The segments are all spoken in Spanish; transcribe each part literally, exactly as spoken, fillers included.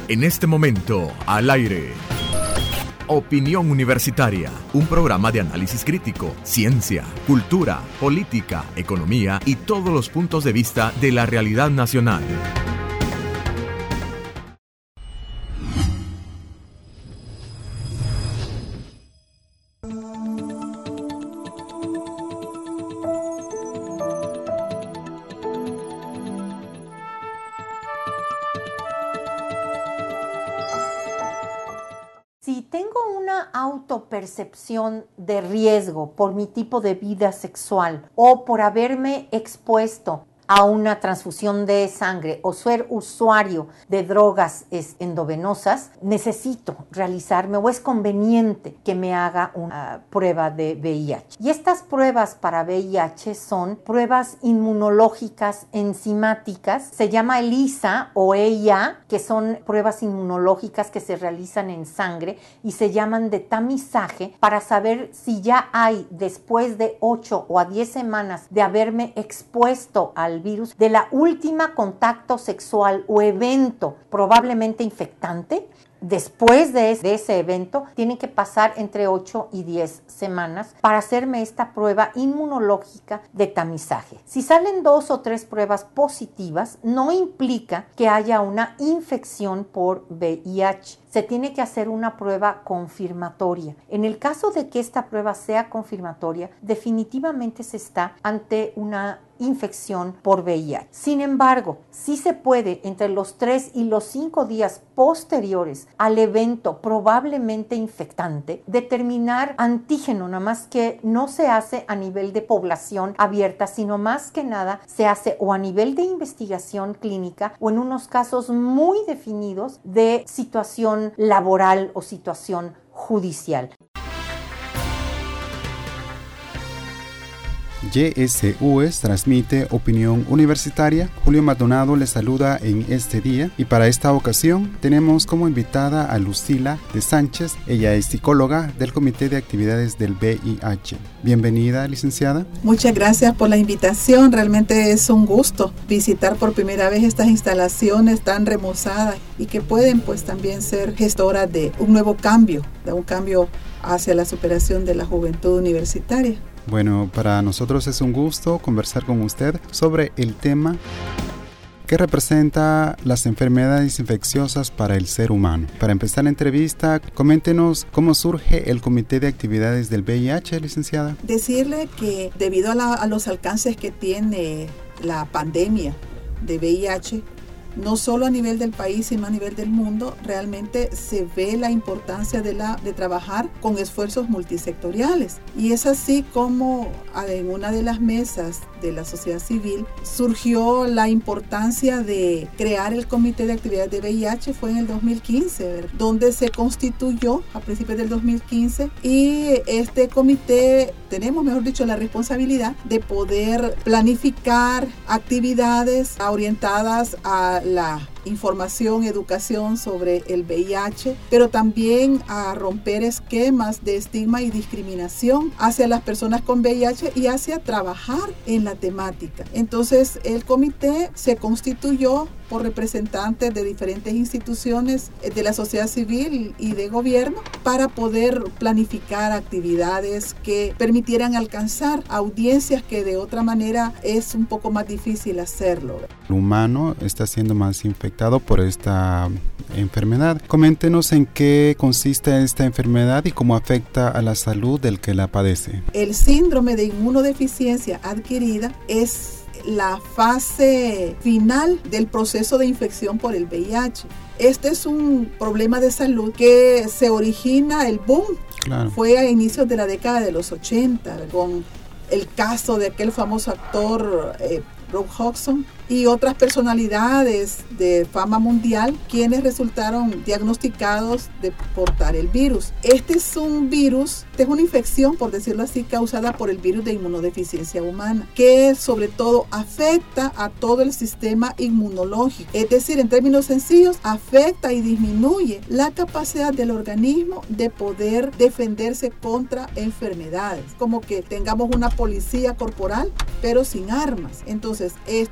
En este momento, al aire. Opinión Universitaria, un programa de análisis crítico, ciencia, cultura, política, economía y todos los puntos de vista de la realidad nacional. Si tengo una autopercepción de riesgo por mi tipo de vida sexual o por haberme expuesto a una transfusión de sangre o ser usuario de drogas endovenosas, necesito realizarme o es conveniente que me haga una prueba de V I H. Y estas pruebas para V I H son pruebas inmunológicas enzimáticas, se llama ELISA o E I A, que son pruebas inmunológicas que se realizan en sangre y se llaman de tamizaje para saber si ya hay, después de ocho o a diez semanas de haberme expuesto al virus, de la última contacto sexual o evento probablemente infectante. Después de ese evento, tienen que pasar entre ocho y diez semanas para hacerme esta prueba inmunológica de tamizaje. Si salen dos o tres pruebas positivas, no implica que haya una infección por V I H. Se tiene que hacer una prueba confirmatoria. En el caso de que esta prueba sea confirmatoria, definitivamente se está ante una infección por V I H. Sin embargo, sí se puede entre los tres y los cinco días posteriores al evento probablemente infectante determinar antígeno, nada más que no se hace a nivel de población abierta, sino más que nada se hace o a nivel de investigación clínica o en unos casos muy definidos de situación laboral o situación judicial. Y S U S transmite Opinión Universitaria. Julio Maldonado les saluda en este día y para esta ocasión tenemos como invitada a Lucila de Sánchez. Ella es psicóloga del Comité de Actividades del V I H. Bienvenida, licenciada. Muchas gracias por la invitación. Realmente es un gusto visitar por primera vez estas instalaciones tan remozadas y que pueden pues también ser gestoras de un nuevo cambio, de un cambio hacia la superación de la juventud universitaria. Bueno, para nosotros es un gusto conversar con usted sobre el tema que representa las enfermedades infecciosas para el ser humano. Para empezar la entrevista, coméntenos cómo surge el Comité de Actividades del V I H, licenciada. Decirle que debido a, la, a los alcances que tiene la pandemia de V I H, no solo a nivel del país, sino a nivel del mundo, realmente se ve la importancia de, la, de trabajar con esfuerzos multisectoriales. Y es así como en una de las mesas de la sociedad civil surgió la importancia de crear el Comité de Actividades de V I H. Fue en el dos mil quince, ¿verdad? Donde se constituyó a principios del dos mil quince y este comité, tenemos mejor dicho la responsabilidad de poder planificar actividades orientadas a la información, educación sobre el V I H, pero también a romper esquemas de estigma y discriminación hacia las personas con V I H y hacia trabajar en la temática. Entonces, el comité se constituyó por representantes de diferentes instituciones de la sociedad civil y de gobierno para poder planificar actividades que permitieran alcanzar audiencias que de otra manera es un poco más difícil hacerlo. El humano está siendo más infectado por esta enfermedad. Coméntenos en qué consiste esta enfermedad y cómo afecta a la salud del que la padece. El síndrome de inmunodeficiencia adquirida es la fase final del proceso de infección por el V I H. Este es un problema de salud que se origina, el boom, claro, fue a inicios de la década de los ochenta, con el caso de aquel famoso actor eh, Rock Hudson y otras personalidades de fama mundial quienes resultaron diagnosticados de portar el virus. Este es un virus, esta es una infección, por decirlo así, causada por el virus de inmunodeficiencia humana, que sobre todo afecta a todo el sistema inmunológico. Es decir, en términos sencillos, afecta y disminuye la capacidad del organismo de poder defenderse contra enfermedades, como que tengamos una policía corporal, pero sin armas. Entonces, esto a la larga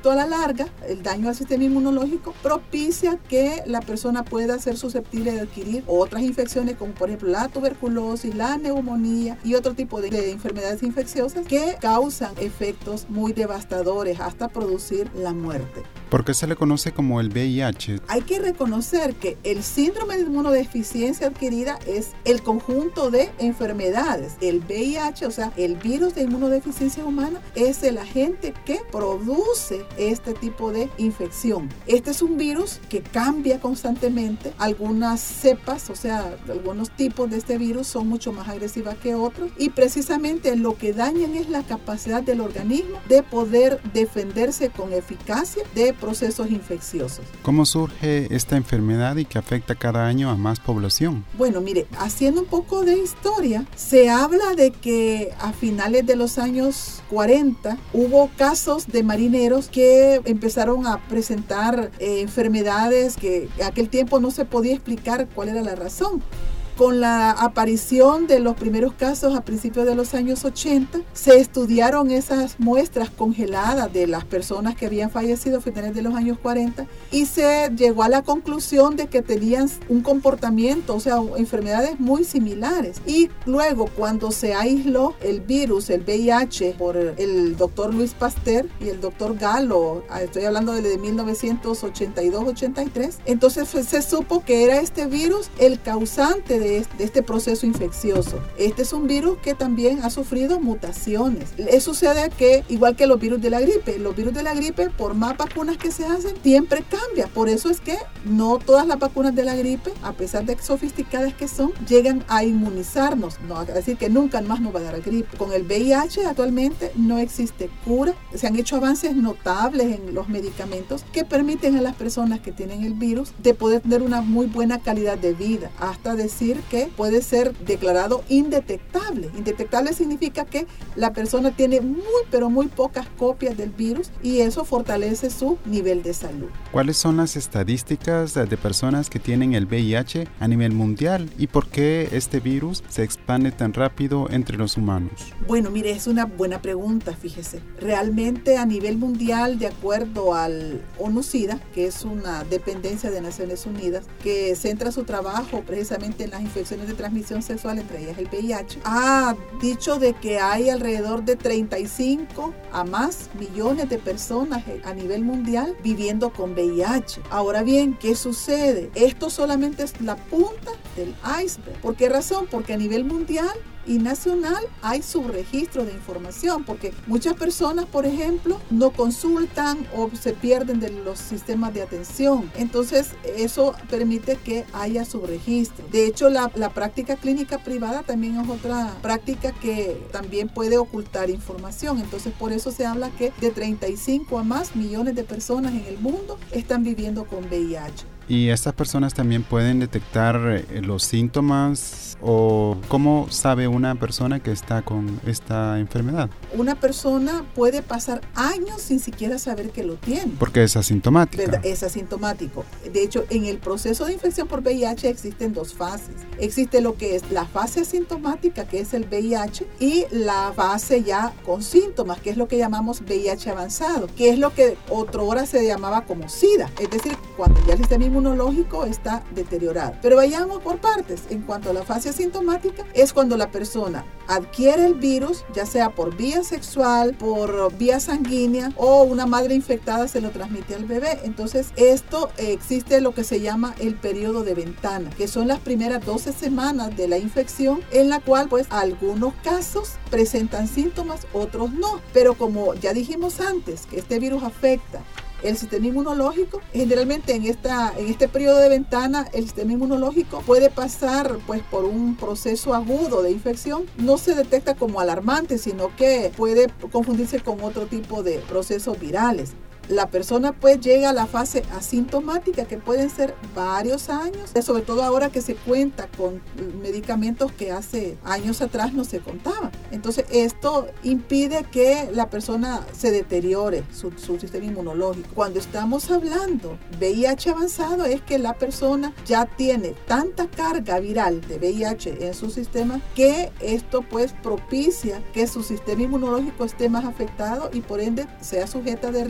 larga, el daño al sistema inmunológico propicia que la persona pueda ser susceptible de adquirir otras infecciones como por ejemplo la tuberculosis, la neumonía y otro tipo de, de enfermedades infecciosas que causan efectos muy devastadores hasta producir la muerte. ¿Por qué se le conoce como el V I H? Hay que reconocer que el síndrome de inmunodeficiencia adquirida es el conjunto de enfermedades. El V I H, o sea, el virus de inmunodeficiencia humana, es el agente que produce este tipo de infección. Este es un virus que cambia constantemente. Algunas cepas, o sea, algunos tipos de este virus son mucho más agresivas que otros y precisamente lo que dañan es la capacidad del organismo de poder defenderse con eficacia de procesos infecciosos. ¿Cómo surge esta enfermedad y que afecta cada año a más población? Bueno, mire, haciendo un poco de historia, se habla de que a finales de los años cuarenta hubo casos de marineros que empezaron a presentar eh, enfermedades que en aquel tiempo no se podía explicar cuál era la razón. Con la aparición de los primeros casos a principios de los años ochenta, se estudiaron esas muestras congeladas de las personas que habían fallecido a finales de los años cuarenta y se llegó a la conclusión de que tenían un comportamiento, o sea, enfermedades muy similares. Y luego, cuando se aisló el virus, el V I H, por el doctor Louis Pasteur y el doctor Gallo, estoy hablando de mil novecientos ochenta y dos ochenta y tres, entonces se supo que era este virus el causante de de este proceso infeccioso. Este es un virus que también ha sufrido mutaciones. Eso sucede que, igual que los virus de la gripe, los virus de la gripe, por más vacunas que se hacen, siempre cambia. Por eso es que no todas las vacunas de la gripe, a pesar de sofisticadas que son, llegan a inmunizarnos. No, es decir, que nunca más nos va a dar gripe. Con el V I H actualmente no existe cura. Se han hecho avances notables en los medicamentos que permiten a las personas que tienen el virus de poder tener una muy buena calidad de vida, hasta decir que puede ser declarado indetectable. Indetectable significa que la persona tiene muy pero muy pocas copias del virus y eso fortalece su nivel de salud. ¿Cuáles son las estadísticas de personas que tienen el V I H a nivel mundial y por qué este virus se expande tan rápido entre los humanos? Bueno, mire, es una buena pregunta, fíjese. Realmente a nivel mundial, de acuerdo al ONU-SIDA, que es una dependencia de Naciones Unidas, que centra su trabajo precisamente en las infecciones de transmisión sexual, entre ellas el V I H, ha dicho de que hay alrededor de treinta y cinco a más millones de personas a nivel mundial viviendo con V I H. Ahora bien, ¿qué sucede? Esto solamente es la punta del iceberg. ¿Por qué razón? Porque a nivel mundial y nacional hay subregistro de información, porque muchas personas, por ejemplo, no consultan o se pierden de los sistemas de atención. Entonces, eso permite que haya subregistro. De hecho, la, la práctica clínica privada también es otra práctica que también puede ocultar información. Entonces, por eso se habla que de treinta y cinco a más millones de personas en el mundo están viviendo con V I H. ¿Y estas personas también pueden detectar los síntomas o cómo sabe una persona que está con esta enfermedad? Una persona puede pasar años sin siquiera saber que lo tiene. Porque es asintomática. ¿Verdad? Es asintomático. De hecho, en el proceso de infección por V I H existen dos fases. Existe lo que es la fase asintomática, que es el V I H, y la fase ya con síntomas, que es lo que llamamos V I H avanzado, que es lo que otrora se llamaba como SIDA. Es decir, cuando ya el sistema inmunológico está deteriorado. Pero vayamos por partes. En cuanto a la fase asintomática, es cuando la persona adquiere el virus, ya sea por vía sexual, por vía sanguínea o una madre infectada se lo transmite al bebé. Entonces, esto eh, existe lo que se llama el periodo de ventana, que son las primeras doce semanas de la infección, en la cual pues algunos casos presentan síntomas, otros no. Pero como ya dijimos antes, que este virus afecta el sistema inmunológico, generalmente en esta en este periodo de ventana el sistema inmunológico puede pasar pues por un proceso agudo de infección. No se detecta como alarmante, sino que puede confundirse con otro tipo de procesos virales. La persona pues llega a la fase asintomática, que pueden ser varios años, sobre todo ahora que se cuenta con medicamentos que hace años atrás no se contaban. Entonces esto impide que la persona se deteriore su, su sistema inmunológico. Cuando estamos hablando V I H avanzado, es que la persona ya tiene tanta carga viral de V I H en su sistema que esto pues propicia que su sistema inmunológico esté más afectado y por ende sea sujeta de riesgo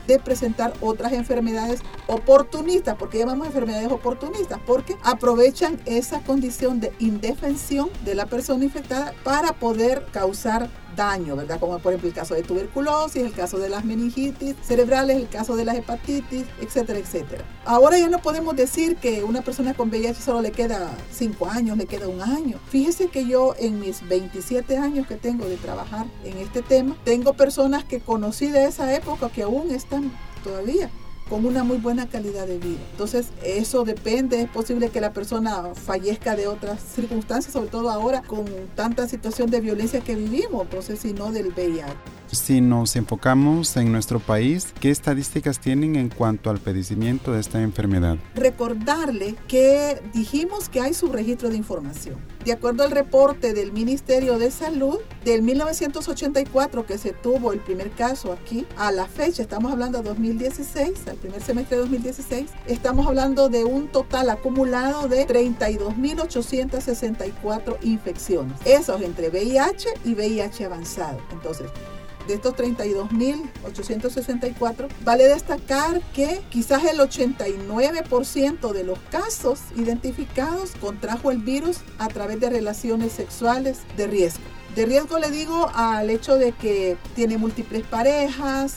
de presentar otras enfermedades oportunistas. ¿Por qué llamamos enfermedades oportunistas? Porque aprovechan esa condición de indefensión de la persona infectada para poder causar daño, ¿verdad? Como por ejemplo el caso de tuberculosis, el caso de las meningitis cerebrales, el caso de las hepatitis, etcétera, etcétera. Ahora ya no podemos decir que una persona con V I H solo le queda cinco años, le queda un año. Fíjese que yo en mis veintisiete años que tengo de trabajar en este tema, tengo personas que conocí de esa época que aún están todavía con una muy buena calidad de vida. Entonces, eso depende. Es posible que la persona fallezca de otras circunstancias, sobre todo ahora con tanta situación de violencia que vivimos, entonces, si no del V I H. Si nos enfocamos en nuestro país, ¿qué estadísticas tienen en cuanto al padecimiento de esta enfermedad? Recordarle que dijimos que hay subregistro de información. De acuerdo al reporte del Ministerio de Salud, del mil novecientos ochenta y cuatro que se tuvo el primer caso aquí, a la fecha, estamos hablando de dos mil dieciséis, al primer semestre de dos mil dieciséis, estamos hablando de un total acumulado de treinta y dos mil ochocientos sesenta y cuatro infecciones. Eso es entre V I H y V I H avanzado. Entonces, de estos treinta y dos mil ochocientos sesenta y cuatro, vale destacar que quizás el ochenta y nueve por ciento de los casos identificados contrajo el virus a través de relaciones sexuales de riesgo. De riesgo le digo al hecho de que tiene múltiples parejas,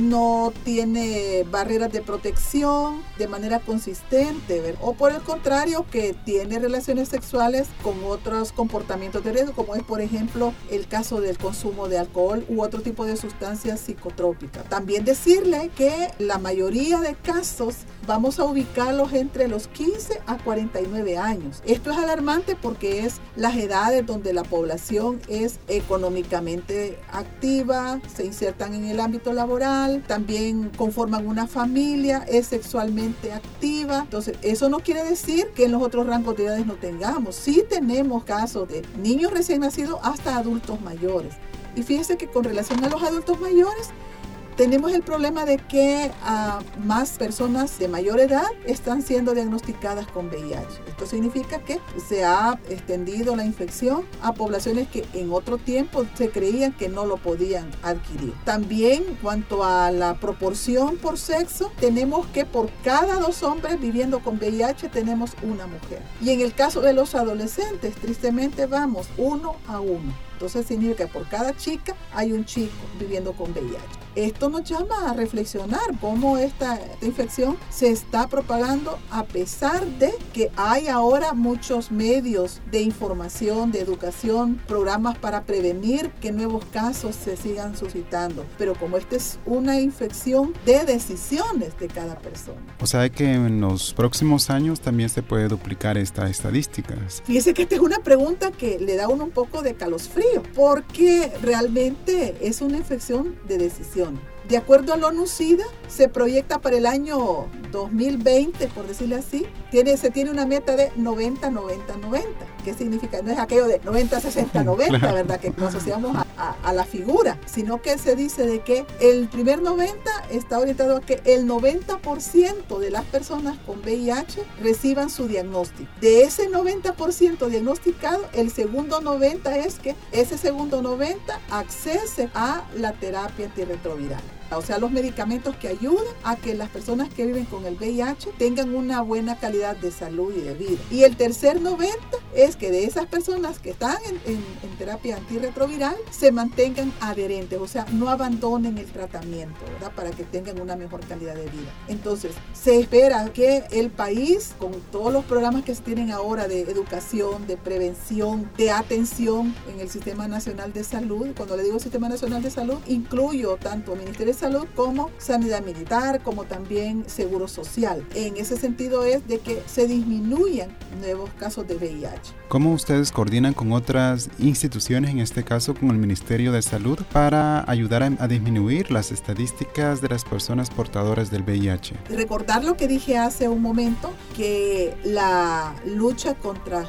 no tiene barreras de protección de manera consistente, ¿verdad? O por el contrario, que tiene relaciones sexuales con otros comportamientos de riesgo, como es por ejemplo el caso del consumo de alcohol u otro tipo de sustancias psicotrópicas. También decirle que la mayoría de casos vamos a ubicarlos entre los quince a cuarenta y nueve años. Esto es alarmante porque es las edades donde la población es económicamente activa, se insertan en el ámbito laboral, también conforman una familia, es sexualmente activa. Entonces, eso no quiere decir que en los otros rangos de edades no tengamos. Sí tenemos casos de niños recién nacidos hasta adultos mayores. Y fíjese que con relación a los adultos mayores, tenemos el problema de que uh, más personas de mayor edad están siendo diagnosticadas con V I H. Esto significa que se ha extendido la infección a poblaciones que en otro tiempo se creían que no lo podían adquirir. También, en cuanto a la proporción por sexo, tenemos que por cada dos hombres viviendo con V I H tenemos una mujer. Y en el caso de los adolescentes, tristemente vamos uno a uno. Entonces significa que por cada chica hay un chico viviendo con V I H. Esto nos llama a reflexionar cómo esta, esta infección se está propagando a pesar de que hay ahora muchos medios de información, de educación, programas para prevenir que nuevos casos se sigan suscitando. Pero como esta es una infección de decisiones de cada persona. O sea que en los próximos años también se puede duplicar esta estadística. Fíjese que esta es una pregunta que le da a uno un poco de calosfrío, porque realmente es una infección de decisión. De acuerdo al ONU-SIDA, se proyecta para el año dos mil veinte, por decirlo así, tiene, se tiene una meta de noventa, noventa, noventa. ¿Qué significa? No es aquello de noventa, sesenta, noventa, claro, ¿verdad? Que nos asociamos a, a, a la figura, sino que se dice de que el primer noventa está orientado a que el noventa por ciento de las personas con V I H reciban su diagnóstico. De ese noventa por ciento diagnosticado, el segundo noventa es que ese segundo noventa accese a la terapia antirretroviral. O sea, los medicamentos que ayudan a que las personas que viven con el V I H tengan una buena calidad de salud y de vida. Y el tercer noventa es que de esas personas que están en, en, en terapia antirretroviral se mantengan adherentes, o sea, no abandonen el tratamiento, ¿verdad? Para que tengan una mejor calidad de vida. Entonces, se espera que el país, con todos los programas que se tienen ahora de educación, de prevención, de atención en el Sistema Nacional de Salud, cuando le digo Sistema Nacional de Salud, incluyo tanto Ministerio de Salud como Sanidad Militar, como también Seguro Social. En ese sentido es de que se disminuyan nuevos casos de V I H. ¿Cómo ustedes coordinan con otras instituciones, en este caso con el Ministerio de Salud, para ayudar a, a disminuir las estadísticas de las personas portadoras del V I H? Recordar lo que dije hace un momento, que la lucha contra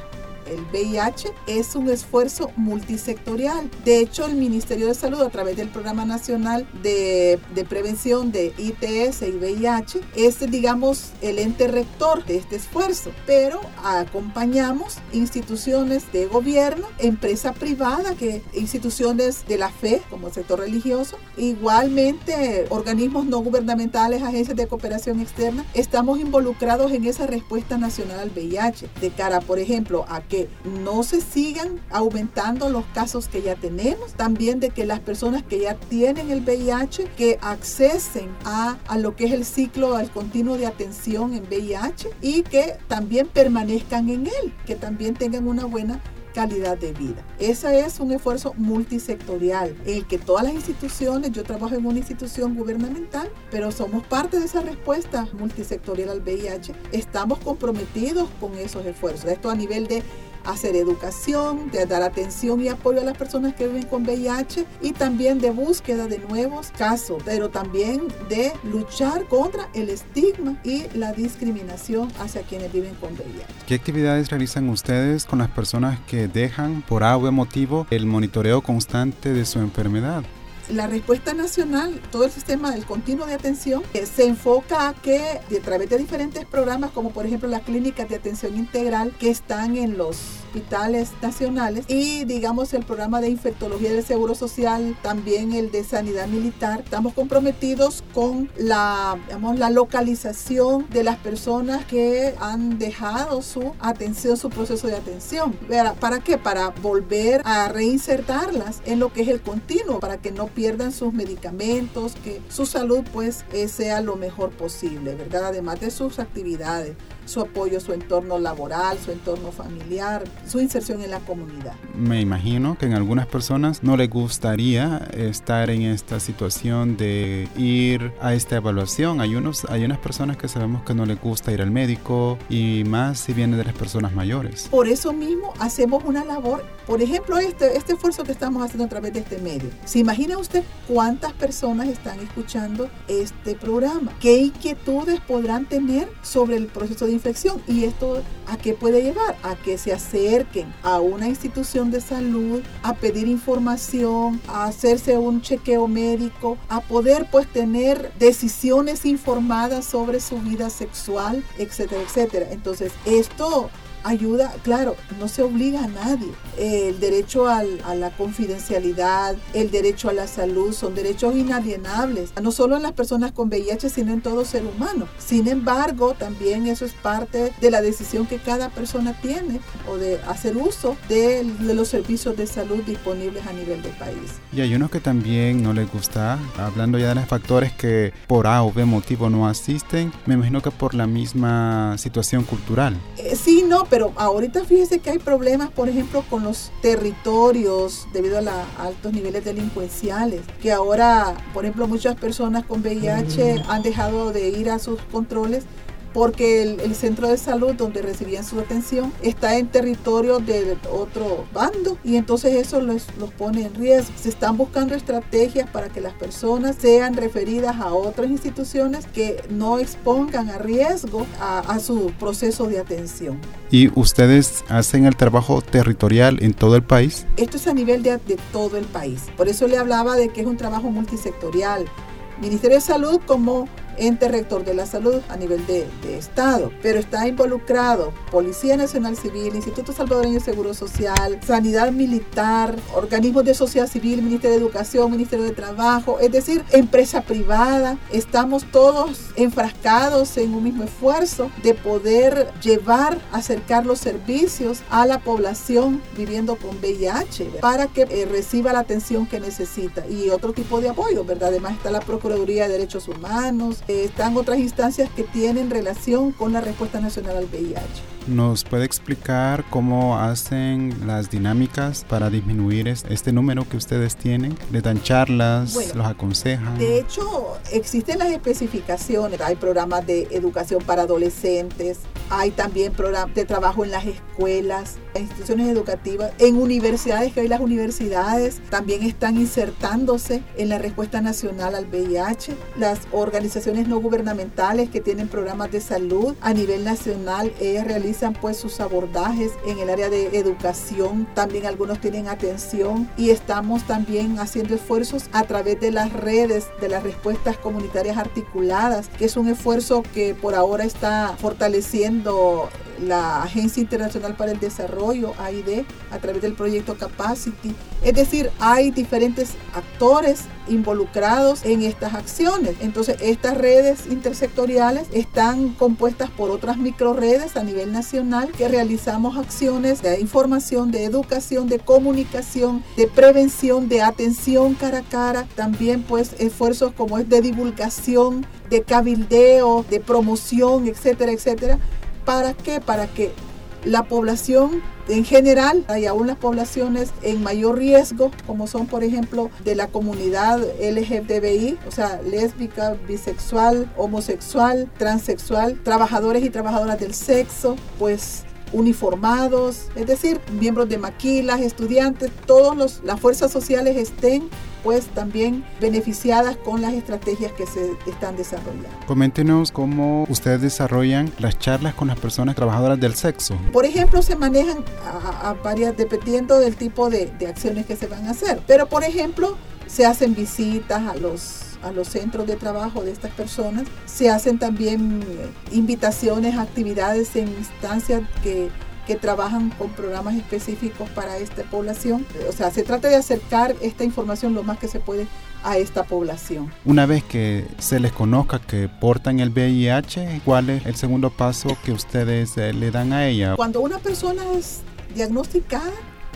el V I H es un esfuerzo multisectorial. De hecho, el Ministerio de Salud, a través del Programa Nacional de, de Prevención de I T S y V I H, es, digamos, el ente rector de este esfuerzo, pero acompañamos instituciones de gobierno, empresa privada, que instituciones de la fe, como el sector religioso, igualmente organismos no gubernamentales, agencias de cooperación externa. Estamos involucrados en esa respuesta nacional al V I H, de cara, por ejemplo, a que no se sigan aumentando los casos que ya tenemos, también de que las personas que ya tienen el V I H, que accesen a, a lo que es el ciclo, al continuo de atención en V I H, y que también permanezcan en él, que también tengan una buena calidad de vida. Ese es un esfuerzo multisectorial en el que todas las instituciones, yo trabajo en una institución gubernamental, pero somos parte de esa respuesta multisectorial al V I H. Estamos comprometidos con esos esfuerzos. Esto a nivel de hacer educación, de dar atención y apoyo a las personas que viven con V I H, y también de búsqueda de nuevos casos, pero también de luchar contra el estigma y la discriminación hacia quienes viven con V I H. ¿Qué actividades realizan ustedes con las personas que dejan por A o B motivo el monitoreo constante de su enfermedad? La respuesta nacional, todo el sistema del continuo de atención, eh, se enfoca a que a través de diferentes programas, como por ejemplo las clínicas de atención integral que están en los hospitales nacionales, y digamos el programa de infectología del Seguro Social, también el de sanidad militar, estamos comprometidos con la, digamos, la localización de las personas que han dejado su atención, su proceso de atención. ¿Para qué? Para volver a reinsertarlas en lo que es el continuo, para que no pierdan sus medicamentos, que su salud pues eh, sea lo mejor posible, ¿verdad? Además de sus actividades, su apoyo a su entorno laboral, su entorno familiar, su inserción en la comunidad. Me imagino que en algunas personas no les gustaría estar en esta situación de ir a esta evaluación. Hay, unos, hay unas personas que sabemos que no les gusta ir al médico, y más si viene de las personas mayores. Por eso mismo hacemos una labor, por ejemplo, este, este esfuerzo que estamos haciendo a través de este medio. ¿Se imagina usted cuántas personas están escuchando este programa? ¿Qué inquietudes podrán tener sobre el proceso de infección? ¿Y esto a qué puede llevar? A que se acerquen a una institución de salud, a pedir información, a hacerse un chequeo médico, a poder pues tener decisiones informadas sobre su vida sexual, etcétera, etcétera. Entonces, esto ayuda, claro, no se obliga a nadie. El derecho al, a la confidencialidad, el derecho a la salud son derechos inalienables, no solo en las personas con V I H, sino en todo ser humano. Sin embargo, también eso es parte de la decisión que cada persona tiene, o de hacer uso de, de los servicios de salud disponibles a nivel del país. Y hay unos que también no les gusta, hablando ya de los factores que por A o B motivo no asisten, me imagino que por la misma situación cultural. Eh, sí, no, pero ahorita fíjese que hay problemas, por ejemplo, con los territorios debido a los altos niveles delincuenciales, que ahora, por ejemplo, muchas personas con V I H han dejado de ir a sus controles porque el, el centro de salud donde recibían su atención está en territorio de otro bando, y entonces eso los, los pone en riesgo. Se están buscando estrategias para que las personas sean referidas a otras instituciones que no expongan a riesgo a, a su proceso de atención. ¿Y ustedes hacen el trabajo territorial en todo el país? Esto es a nivel de, de todo el país. Por eso le hablaba de que es un trabajo multisectorial. Ministerio de Salud como ente rector de la salud a nivel de, de Estado, pero está involucrado Policía Nacional Civil, Instituto Salvadoreño de Seguro Social, Sanidad Militar, organismos de sociedad civil, Ministerio de Educación, Ministerio de Trabajo, es decir, empresa privada. Estamos todos enfrascados en un mismo esfuerzo de poder llevar, acercar los servicios a la población viviendo con V I H, ¿verdad? Para que eh, reciba la atención que necesita y otro tipo de apoyo, ¿verdad? Además está la Procuraduría de Derechos Humanos, eh, están otras instancias que tienen relación con la respuesta nacional al V I H. ¿Nos puede explicar cómo hacen las dinámicas para disminuir este número que ustedes tienen? ¿Les dan charlas? Bueno, ¿los aconsejan? De hecho, existen las especificaciones. Hay programas de educación para adolescentes, Hay también programas de trabajo en las escuelas, en instituciones educativas, en universidades, que hoy las universidades también están insertándose en la respuesta nacional al V I H. Las organizaciones no gubernamentales que tienen programas de salud a nivel nacional, ellas realizan pues sus abordajes en el área de educación, también algunos tienen atención, y estamos también haciendo esfuerzos a través de las redes de las respuestas comunitarias articuladas, que es un esfuerzo que por ahora está fortaleciendo la Agencia Internacional para el Desarrollo, A I D, a través del proyecto Capacity. Es decir, hay diferentes actores involucrados en estas acciones. Entonces, estas redes intersectoriales están compuestas por otras microredes a nivel nacional que realizamos acciones de información, de educación, de comunicación, de prevención, de atención cara a cara. También, pues, esfuerzos como es de divulgación, de cabildeo, de promoción, etcétera, etcétera. ¿Para qué? Para que la población en general, y aún las poblaciones en mayor riesgo, como son por ejemplo de la comunidad L G B T I, o sea, lésbica, bisexual, homosexual, transexual, trabajadores y trabajadoras del sexo, pues uniformados, es decir, miembros de maquilas, estudiantes, todas las fuerzas sociales estén pues también beneficiadas con las estrategias que se están desarrollando. Coméntenos cómo ustedes desarrollan las charlas con las personas trabajadoras del sexo. Por ejemplo, se manejan a, a varias, dependiendo del tipo de, de acciones que se van a hacer. Pero, por ejemplo, se hacen visitas a los a los centros de trabajo de estas personas, se hacen también invitaciones a actividades en instancias que que trabajan con programas específicos para esta población. O sea, se trata de acercar esta información lo más que se puede a esta población. Una vez que se les conozca que portan el V I H, ¿cuál es el segundo paso que ustedes eh, le dan a ella? Cuando una persona es diagnosticada,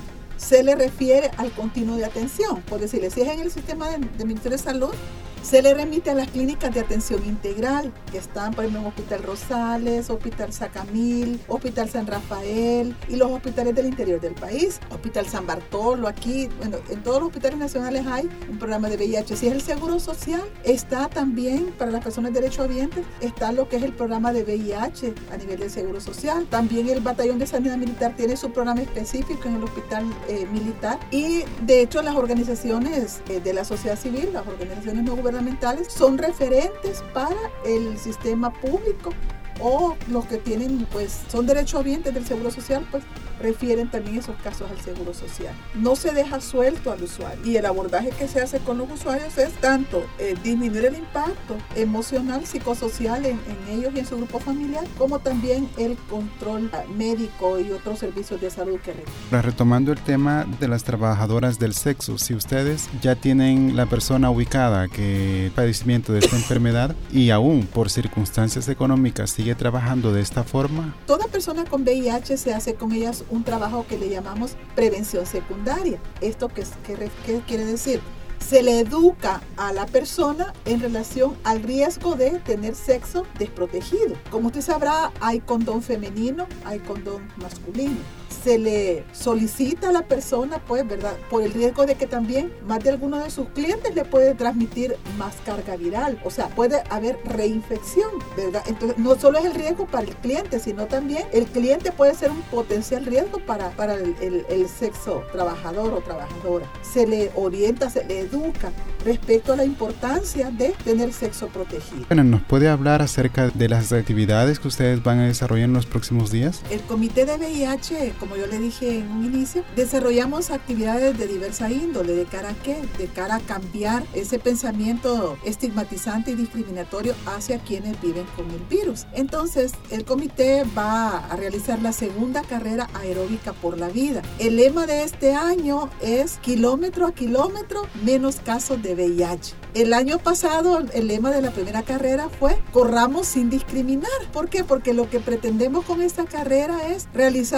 se le refiere al continuo de atención. Por decirle, si es en el sistema del de Ministerio de Salud, se le remite a las clínicas de atención integral, que están, por ejemplo, en Hospital Rosales, Hospital Sacamil, Hospital San Rafael y los hospitales del interior del país. Hospital San Bartolo, aquí, bueno, en todos los hospitales nacionales hay un programa de V I H. Si es el Seguro Social, está también para las personas derechohabientes, está lo que es el programa de V I H a nivel del Seguro Social. También el Batallón de Sanidad Militar tiene su programa específico en el Hospital eh, Militar. Y, de hecho, las organizaciones eh, de la sociedad civil, las organizaciones no gubernamentales, son referentes para el sistema público, o los que tienen, pues, son derechohabientes del Seguro Social, pues refieren también esos casos al Seguro Social. No se deja suelto al usuario, y el abordaje que se hace con los usuarios es tanto eh, disminuir el impacto emocional, psicosocial en, en ellos y en su grupo familiar, como también el control médico y otros servicios de salud que requieren. Retomando el tema de las trabajadoras del sexo, si ustedes ya tienen la persona ubicada que padecimiento de esta enfermedad y aún por circunstancias económicas sigue trabajando de esta forma. Toda persona con V I H se hace con ellas un trabajo que le llamamos prevención secundaria. ¿Esto qué, qué, qué quiere decir? Se le educa a la persona en relación al riesgo de tener sexo desprotegido. Como usted sabrá, hay condón femenino, hay condón masculino. Se le solicita a la persona, pues, ¿verdad?, por el riesgo de que también más de alguno de sus clientes le puede transmitir más carga viral. O sea, puede haber reinfección, ¿verdad? Entonces, no solo es el riesgo para el cliente, sino también el cliente puede ser un potencial riesgo para, para el, el, el sexo trabajador o trabajadora. Se le orienta, se le educa respecto a la importancia de tener sexo protegido. Bueno, ¿nos puede hablar acerca de las actividades que ustedes van a desarrollar en los próximos días? El Comité de V I H, como yo le dije en un inicio, desarrollamos actividades de diversa índole. ¿De cara a qué? De cara a cambiar ese pensamiento estigmatizante y discriminatorio hacia quienes viven con el virus. Entonces, el comité va a realizar la segunda carrera aeróbica por la vida. El lema de este año es kilómetro a kilómetro, menos casos de V I H. El año pasado, el lema de la primera carrera fue corramos sin discriminar. ¿Por qué? Porque lo que pretendemos con esta carrera es realizar una actividad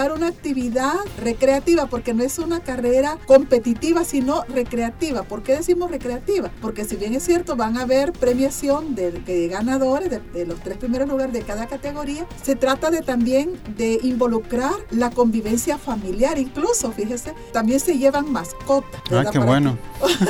actividad recreativa, porque no es una carrera competitiva, sino recreativa. ¿Por qué decimos recreativa? Porque si bien es cierto, van a haber premiación de, de ganadores de, de los tres primeros lugares de cada categoría, se trata de también de involucrar la convivencia familiar. Incluso, fíjese, también se llevan mascotas. Ah, qué Para bueno.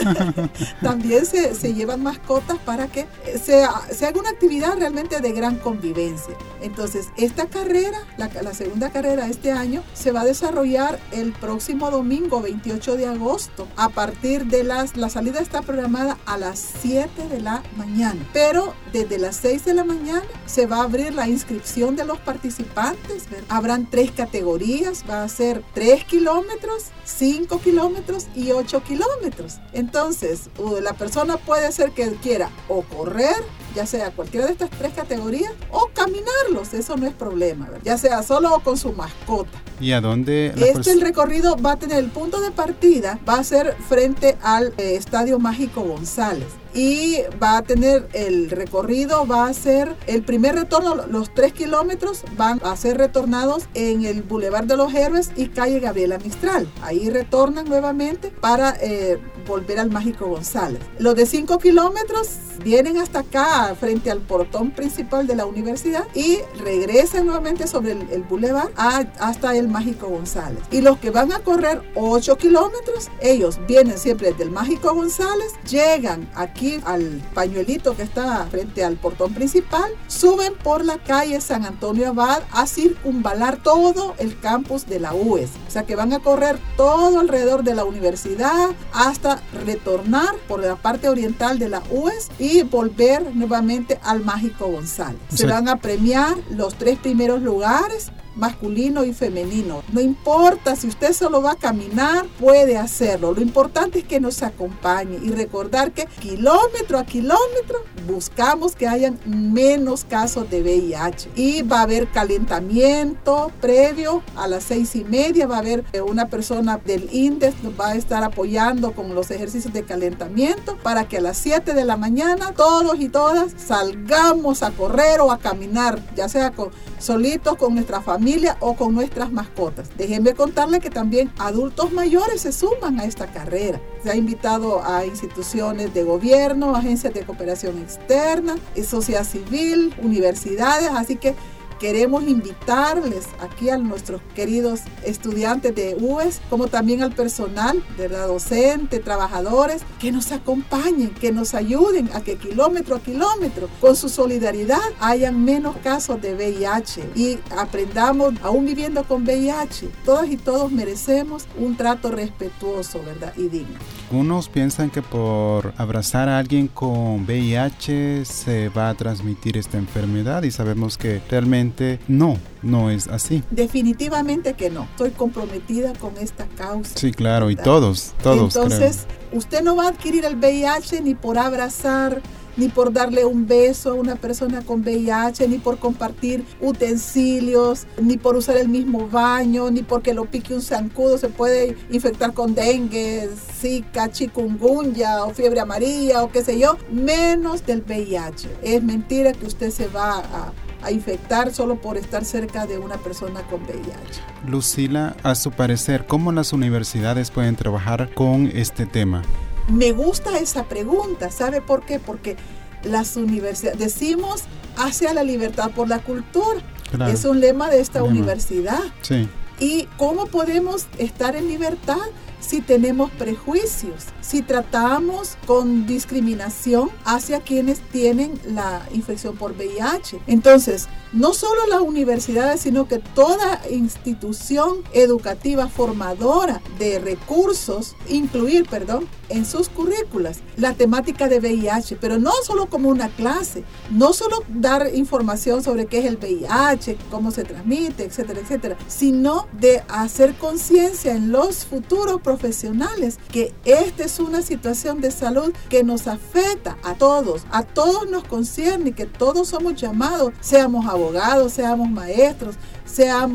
también se, se llevan mascotas para que se, se haga una actividad realmente de gran convivencia. Entonces, esta carrera, la, la segunda carrera de este año, se va a desarrollar el próximo domingo veintiocho de agosto. A partir de las, la salida está programada a las siete de la mañana, pero desde las seis de la mañana se va a abrir la inscripción de los participantes, ¿verdad? Habrán tres categorías, va a ser tres kilómetros, cinco kilómetros y ocho kilómetros. Entonces, la persona puede ser que quiera o correr, ya sea cualquiera de estas tres categorías, o caminarlos, eso no es problema, ¿verdad? Ya sea solo o con su mascota. ¿Y a dónde? Este pers- el recorrido va a tener el punto de partida, va a ser frente al eh, Estadio Mágico González. Y va a tener el recorrido, va a ser el primer retorno, los tres kilómetros van a ser retornados en el Boulevard de los Héroes y calle Gabriela Mistral. Ahí retornan nuevamente para eh, volver al Mágico González. Los de cinco kilómetros vienen hasta acá, frente al portón principal de la universidad, y regresan nuevamente sobre el, el Boulevard a, hasta el Mágico González. Y los que van a correr ocho kilómetros, ellos vienen siempre desde el Mágico González, llegan aquí aquí al pañuelito que está frente al portón principal, suben por la calle San Antonio Abad a circunvalar todo el campus de la U E S. O sea que van a correr todo alrededor de la universidad hasta retornar por la parte oriental de la U E S y volver nuevamente al Mágico González. Sí. Se van a premiar los tres primeros lugares, masculino y femenino. No importa si usted solo va a caminar, puede hacerlo. Lo importante es que nos acompañe y recordar que kilómetro a kilómetro buscamos que hayan menos casos de V I H. Y va a haber calentamiento previo a las seis y media. Va a haber una persona del INDES nos va a estar apoyando con los ejercicios de calentamiento para que a las siete de la mañana todos y todas salgamos a correr o a caminar, ya sea con, solitos con nuestra familia o con nuestras mascotas. Déjenme contarle que también adultos mayores se suman a esta carrera. Se ha invitado a instituciones de gobierno, agencias de cooperación externa, sociedad civil, universidades, así que queremos invitarles aquí a nuestros queridos estudiantes de U E S, como también al personal, ¿verdad? Docente, trabajadores, que nos acompañen, que nos ayuden a que kilómetro a kilómetro, con su solidaridad, hayan menos casos de V I H y aprendamos, aún viviendo con V I H, todas y todos merecemos un trato respetuoso, ¿verdad? Y digno. Unos piensan que por abrazar a alguien con V I H se va a transmitir esta enfermedad y sabemos que realmente no, no es así. Definitivamente que no. Estoy comprometida con esta causa. Sí, claro, ¿verdad? Y todos, todos. Entonces, creo. Usted no va a adquirir el V I H ni por abrazar, ni por darle un beso a una persona con V I H, ni por compartir utensilios, ni por usar el mismo baño, ni porque lo pique un zancudo se puede infectar con dengue, zika, chikungunya o fiebre amarilla o qué sé yo, menos del V I H. Es mentira que usted se va a a infectar solo por estar cerca de una persona con V I H. Lucila, a su parecer, ¿cómo las universidades pueden trabajar con este tema? Me gusta esa pregunta, ¿sabe por qué? Porque las universidades, decimos, hacia la libertad por la cultura. Claro. Es un lema de esta lema. universidad. Sí. ¿Y cómo podemos estar en libertad si tenemos prejuicios? Si tratamos con discriminación hacia quienes tienen la infección por V I H. Entonces, no solo las universidades, sino que toda institución educativa formadora de recursos, incluir, perdón, en sus currículas la temática de V I H, pero no solo como una clase, no solo dar información sobre qué es el V I H, cómo se transmite, etcétera, etcétera, sino de hacer conciencia en los futuros profesionales que esta es una situación de salud que nos afecta a todos, a todos nos concierne y que todos somos llamados, seamos abogados, seamos maestros, seamos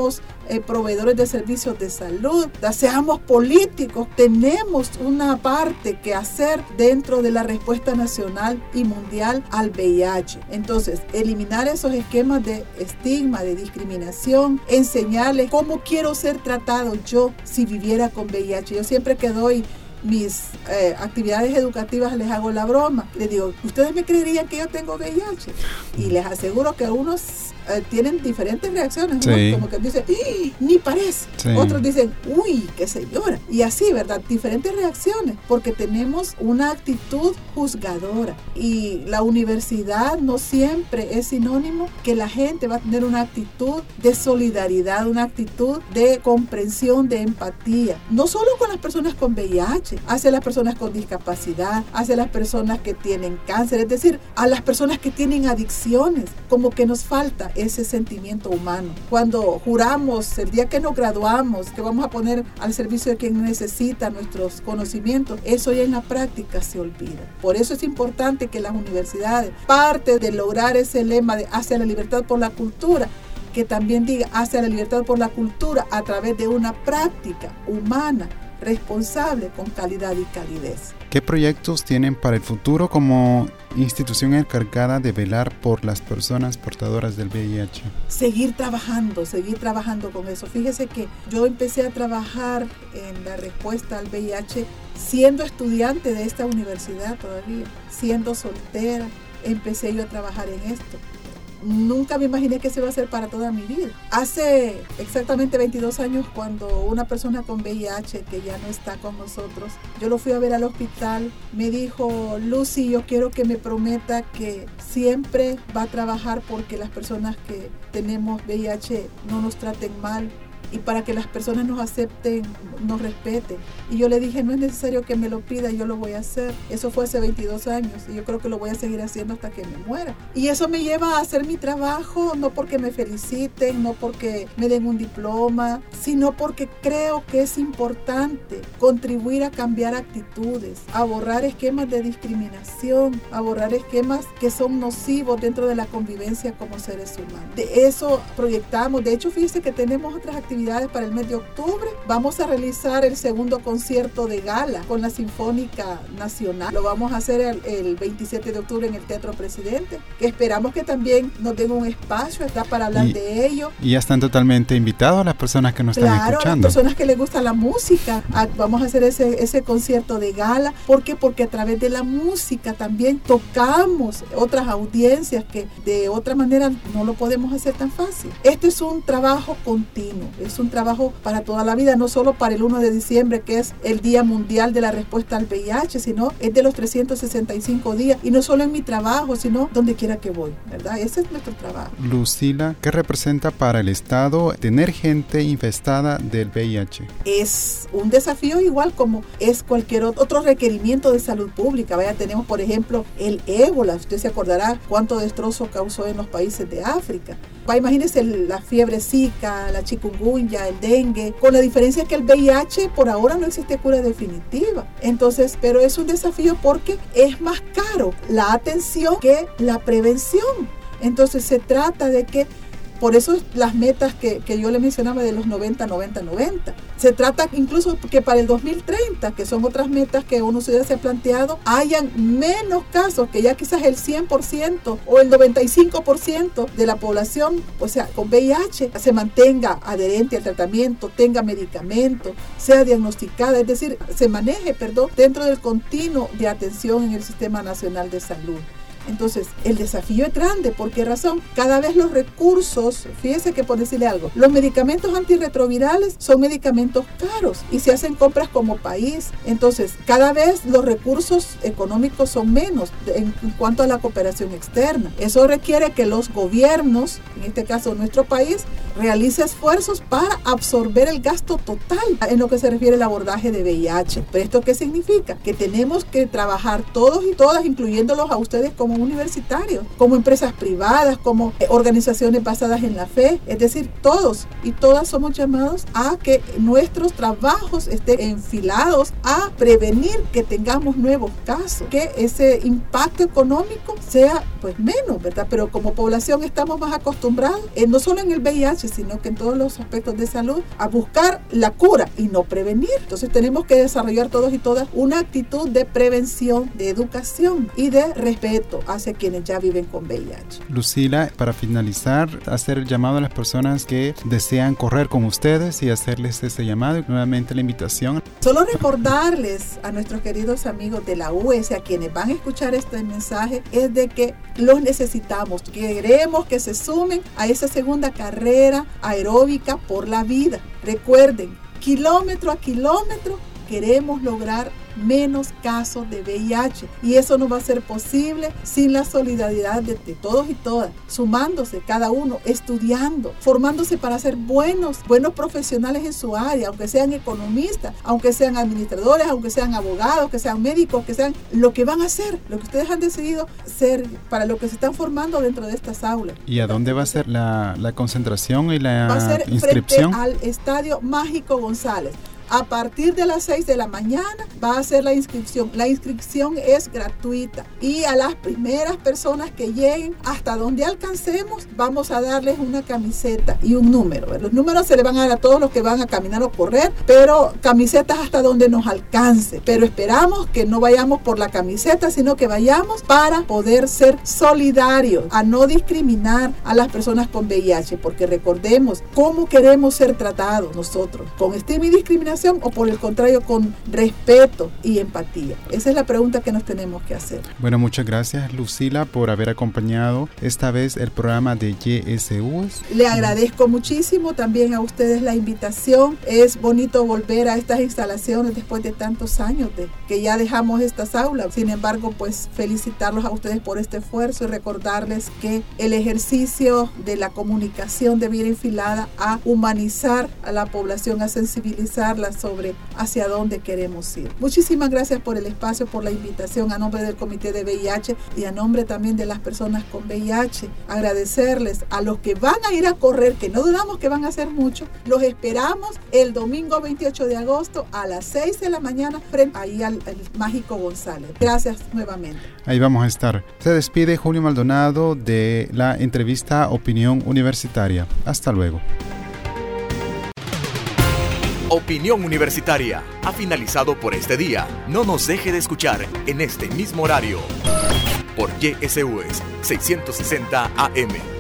eh, proveedores de servicios de salud, seamos políticos, tenemos una parte que hacer dentro de la respuesta nacional y mundial al V I H. Entonces, eliminar esos esquemas de estigma, de discriminación, enseñarles cómo quiero ser tratado yo si viviera con V I H. Yo siempre que doy mis eh, actividades educativas les hago la broma. Les digo, ¿ustedes me creerían que yo tengo V I H? Y les aseguro que algunos eh, tienen diferentes reacciones. Sí. Como que dicen, ni parece. Sí. Otros dicen, uy, qué señora. Y así, ¿verdad? Diferentes reacciones, porque tenemos una actitud juzgadora. Y la universidad no siempre es sinónimo que la gente va a tener una actitud de solidaridad, una actitud de comprensión, de empatía. No solo con las personas con V I H, hacia las personas con discapacidad, hacia las personas que tienen cáncer, es decir, a las personas que tienen adicciones, como que nos falta ese sentimiento humano. Cuando juramos el día que nos graduamos que vamos a poner al servicio de quien necesita nuestros conocimientos, eso ya en la práctica se olvida. Por eso es importante que las universidades, parte de lograr ese lema de hacia la libertad por la cultura, que también diga hacia la libertad por la cultura a través de una práctica humana, responsable, con calidad y calidez. ¿Qué proyectos tienen para el futuro como institución encargada de velar por las personas portadoras del V I H? Seguir trabajando, seguir trabajando con eso. Fíjese que yo empecé a trabajar en la respuesta al V I H siendo estudiante de esta universidad todavía, siendo soltera, empecé yo a trabajar en esto. Nunca me imaginé que se iba a hacer para toda mi vida. Hace exactamente veintidós años, cuando una persona con V I H, que ya no está con nosotros, yo lo fui a ver al hospital, me dijo, Lucy, yo quiero que me prometa que siempre va a trabajar porque las personas que tenemos V I H no nos traten mal, y para que las personas nos acepten, nos respeten. Y yo le dije, no es necesario que me lo pida, yo lo voy a hacer. Eso fue hace veintidós años y yo creo que lo voy a seguir haciendo hasta que me muera. Y eso me lleva a hacer mi trabajo, no porque me feliciten, no porque me den un diploma, sino porque creo que es importante contribuir a cambiar actitudes, a borrar esquemas de discriminación, a borrar esquemas que son nocivos dentro de la convivencia como seres humanos. De eso proyectamos. De hecho, fíjense que tenemos otras actividades para el mes de octubre. Vamos a realizar el segundo concierto de gala con la Sinfónica Nacional. Lo vamos a hacer el, el veintisiete de octubre en el Teatro Presidente, que esperamos que también nos den un espacio acá para hablar y, de ello. Y ya están totalmente invitados las personas que nos claro, están escuchando. Las personas que les gusta la música. Vamos a hacer ese, ese concierto de gala. ¿Por qué? Porque a través de la música también tocamos otras audiencias que de otra manera no lo podemos hacer tan fácil. Este es un trabajo continuo. Es un trabajo para toda la vida, no solo para el primero de diciembre, que es el Día Mundial de la Respuesta al V I H, sino es de los trescientos sesenta y cinco días, y no solo en mi trabajo, sino donde quiera que voy, ¿verdad? Ese es nuestro trabajo. Lucila, ¿qué representa para el Estado tener gente infestada del V I H? Es un desafío igual como es cualquier otro requerimiento de salud pública. Vaya, tenemos por ejemplo el ébola, usted se acordará cuánto destrozo causó en los países de África. Va, imagínese la fiebre zika, la chikungunya, el dengue, con la diferencia que el V I H por ahora no existe cura definitiva. Entonces, pero es un desafío porque es más caro la atención que la prevención. Entonces se trata de que, por eso las metas que, que yo le mencionaba de los noventa, noventa, noventa. Se trata incluso que para el dos mil treinta, que son otras metas que uno se ha planteado, hayan menos casos, que ya quizás el cien por ciento o el noventa y cinco por ciento de la población, o sea, con V I H, se mantenga adherente al tratamiento, tenga medicamento, sea diagnosticada, es decir, se maneje, perdón, dentro del continuo de atención en el Sistema Nacional de Salud. Entonces, el desafío es grande. ¿Por qué razón? Cada vez los recursos, fíjese que por decirle algo, los medicamentos antirretrovirales son medicamentos caros y se hacen compras como país. Entonces, cada vez los recursos económicos son menos en cuanto a la cooperación externa. Eso requiere que los gobiernos, en este caso nuestro país, realice esfuerzos para absorber el gasto total en lo que se refiere al abordaje de V I H. ¿Pero esto qué significa? Que tenemos que trabajar todos y todas, incluyéndolos a ustedes como como universitarios, como empresas privadas, como eh, organizaciones basadas en la fe. Es decir, todos y todas somos llamados a que nuestros trabajos estén enfilados a prevenir que tengamos nuevos casos, que ese impacto económico sea pues menos, ¿verdad? Pero como población estamos más acostumbrados, eh, no solo en el V I H, sino que en todos los aspectos de salud, a buscar la cura y no prevenir. Entonces tenemos que desarrollar todos y todas una actitud de prevención, de educación y de respeto hacia quienes ya viven con V I H. Lucila, para finalizar, hacer el llamado a las personas que desean correr con ustedes y hacerles ese llamado y nuevamente la invitación. Solo recordarles a nuestros queridos amigos de la U S, a quienes van a escuchar este mensaje, es de que los necesitamos. Queremos que se sumen a esa segunda carrera aeróbica por la vida. Recuerden, kilómetro a kilómetro queremos lograr menos casos de V I H, y eso no va a ser posible sin la solidaridad de, de todos y todas, sumándose cada uno, estudiando, formándose para ser buenos, buenos profesionales en su área, aunque sean economistas, aunque sean administradores, aunque sean abogados, que sean médicos, que sean lo que van a ser, lo que ustedes han decidido ser, para lo que se están formando dentro de estas aulas. ¿Y a dónde va a ser la, la concentración y la va a ser inscripción? Frente al Estadio Mágico González. A partir de las seis de la mañana va a ser la inscripción. La inscripción es gratuita y a las primeras personas que lleguen, hasta donde alcancemos, vamos a darles una camiseta y un número. Los números se le van a dar a todos los que van a caminar o correr, pero camisetas hasta donde nos alcance. Pero esperamos que no vayamos por la camiseta, sino que vayamos para poder ser solidarios, a no discriminar a las personas con V I H, porque recordemos cómo queremos ser tratados nosotros, con estigma y discriminación, o por el contrario con respeto y empatía. Esa es la pregunta que nos tenemos que hacer. Bueno, muchas gracias, Lucila, por haber acompañado esta vez el programa de Y S U. Le agradezco muchísimo también a ustedes la invitación. Es bonito volver a estas instalaciones después de tantos años de que ya dejamos estas aulas. Sin embargo, pues felicitarlos a ustedes por este esfuerzo y recordarles que el ejercicio de la comunicación debe ir enfilada a humanizar a la población, a sensibilizarla sobre hacia dónde queremos ir. Muchísimas gracias por el espacio, por la invitación, a nombre del Comité de V I H y a nombre también de las personas con V I H. Agradecerles a los que van a ir a correr, que no dudamos que van a hacer mucho. Los esperamos el domingo veintiocho de agosto a las seis de la mañana frente ahí al, al Mágico González. Gracias nuevamente. Ahí vamos a estar. Se despide Julio Maldonado de la entrevista Opinión Universitaria. Hasta luego. Opinión Universitaria ha finalizado por este día. No nos deje de escuchar en este mismo horario por Y S U seiscientos sesenta A M.